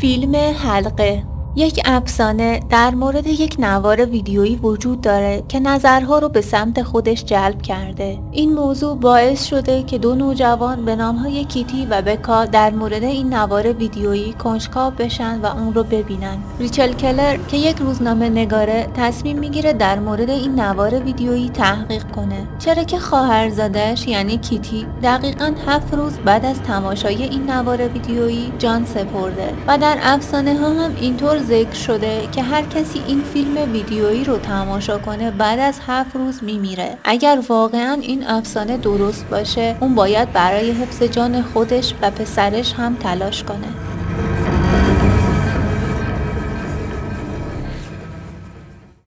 فیلم حلقه یک افسانه در مورد یک نوار ویدیویی وجود داره که نظرها رو به سمت خودش جلب کرده. این موضوع باعث شده که دو نوجوان به نامهای کیتی و بکا در مورد این نوار ویدیویی کنجکاو بشن و اون رو ببینن. ریچل کلر که یک روزنامه نگاره تصمیم میگیره در مورد این نوار ویدیویی تحقیق کنه، چرا که خواهرزادش یعنی کیتی دقیقاً 7 روز بعد از تماشای این نوار ویدیویی جان سپرده و در افسانه ها هم اینطور ذکر شده که هر کسی این فیلم ویدیویی رو تماشا کنه بعد از 7 روز میمیره. اگر واقعا این افسانه درست باشه اون باید برای حفظ جان خودش و پسرش هم تلاش کنه.